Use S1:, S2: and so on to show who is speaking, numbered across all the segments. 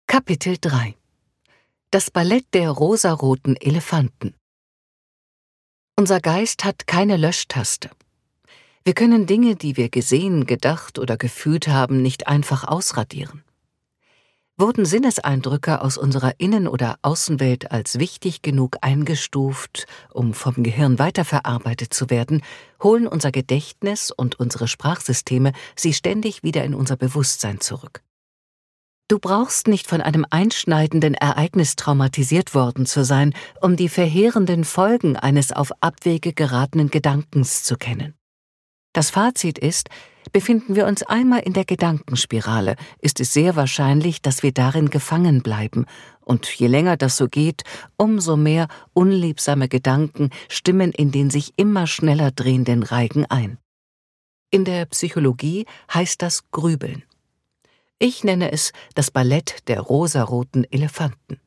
S1: Kapitel 3 Das Ballett der rosaroten Elefanten. Unser Geist hat keine Löschtaste. Wir können Dinge, die wir gesehen, gedacht oder gefühlt haben, nicht einfach ausradieren. Wurden Sinneseindrücke aus unserer Innen- oder Außenwelt als wichtig genug eingestuft, um vom Gehirn weiterverarbeitet zu werden, holen unser Gedächtnis und unsere Sprachsysteme sie ständig wieder in unser Bewusstsein zurück. Du brauchst nicht von einem einschneidenden Ereignis traumatisiert worden zu sein, um die verheerenden Folgen eines auf Abwege geratenen Gedankens zu kennen. Das Fazit ist, befinden wir uns einmal in der Gedankenspirale, ist es sehr wahrscheinlich, dass wir darin gefangen bleiben, und je länger das so geht, umso mehr unliebsame Gedanken stimmen in den sich immer schneller drehenden Reigen ein. In der Psychologie heißt das Grübeln. Ich nenne es das Ballett der rosaroten Elefanten.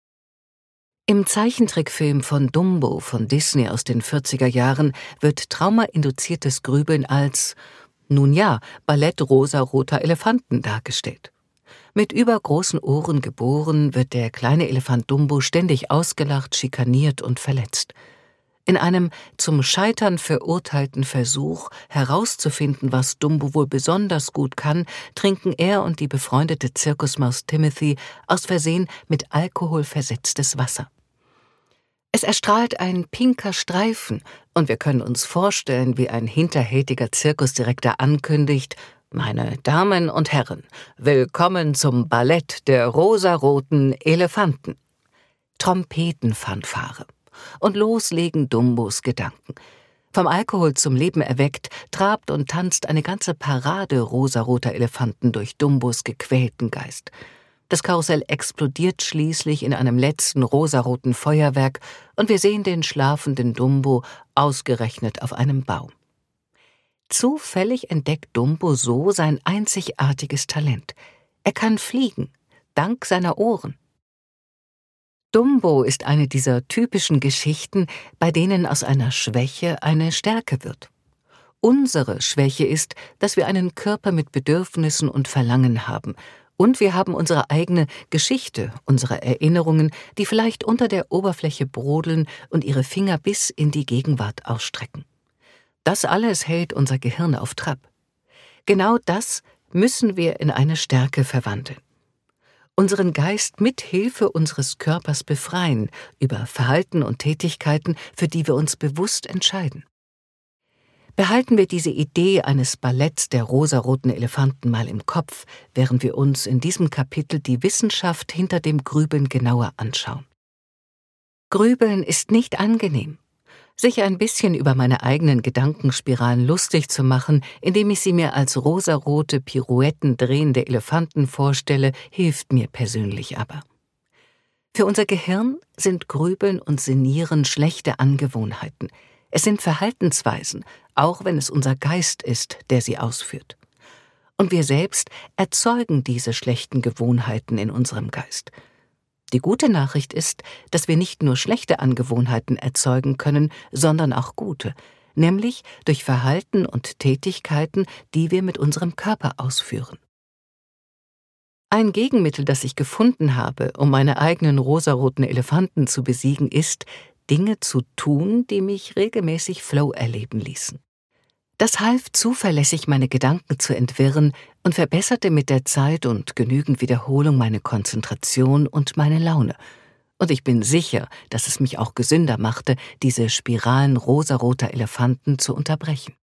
S1: Im Zeichentrickfilm von Dumbo von Disney aus den 40er Jahren wird traumainduziertes Grübeln als, nun ja, Ballett rosaroter Elefanten dargestellt. Mit übergroßen Ohren geboren, wird der kleine Elefant Dumbo ständig ausgelacht, schikaniert und verletzt. In einem zum Scheitern verurteilten Versuch, herauszufinden, was Dumbo wohl besonders gut kann, trinken er und die befreundete Zirkusmaus Timothy aus Versehen mit Alkohol versetztes Wasser. Es erstrahlt ein pinker Streifen, und wir können uns vorstellen, wie ein hinterhältiger Zirkusdirektor ankündigt: »Meine Damen und Herren, willkommen zum Ballett der rosaroten Elefanten.« Trompetenfanfare. Und loslegen Dumbos Gedanken. Vom Alkohol zum Leben erweckt, trabt und tanzt eine ganze Parade rosaroter Elefanten durch Dumbos gequälten Geist. Das Karussell explodiert schließlich in einem letzten rosaroten Feuerwerk, und wir sehen den schlafenden Dumbo ausgerechnet auf einem Baum. Zufällig entdeckt Dumbo so sein einzigartiges Talent. Er kann fliegen, dank seiner Ohren. Dumbo ist eine dieser typischen Geschichten, bei denen aus einer Schwäche eine Stärke wird. Unsere Schwäche ist, dass wir einen Körper mit Bedürfnissen und Verlangen haben, und wir haben unsere eigene Geschichte, unsere Erinnerungen, die vielleicht unter der Oberfläche brodeln und ihre Finger bis in die Gegenwart ausstrecken. Das alles hält unser Gehirn auf Trab. Genau das müssen wir in eine Stärke verwandeln. Unseren Geist mit Hilfe unseres Körpers befreien über Verhalten und Tätigkeiten, für die wir uns bewusst entscheiden. Behalten wir diese Idee eines Balletts der rosaroten Elefanten mal im Kopf, während wir uns in diesem Kapitel die Wissenschaft hinter dem Grübeln genauer anschauen. Grübeln ist nicht angenehm. Sich ein bisschen über meine eigenen Gedankenspiralen lustig zu machen, indem ich sie mir als rosarote, Pirouetten drehende Elefanten vorstelle, hilft mir persönlich aber. Für unser Gehirn sind Grübeln und Sinnieren schlechte Angewohnheiten. Es sind Verhaltensweisen, auch wenn es unser Geist ist, der sie ausführt. Und wir selbst erzeugen diese schlechten Gewohnheiten in unserem Geist. Die gute Nachricht ist, dass wir nicht nur schlechte Angewohnheiten erzeugen können, sondern auch gute, nämlich durch Verhalten und Tätigkeiten, die wir mit unserem Körper ausführen. Ein Gegenmittel, das ich gefunden habe, um meine eigenen rosaroten Elefanten zu besiegen, ist, Dinge zu tun, die mich regelmäßig Flow erleben ließen. Das half zuverlässig, meine Gedanken zu entwirren und verbesserte mit der Zeit und genügend Wiederholung meine Konzentration und meine Laune. Und ich bin sicher, dass es mich auch gesünder machte, diese Spiralen rosaroter Elefanten zu unterbrechen.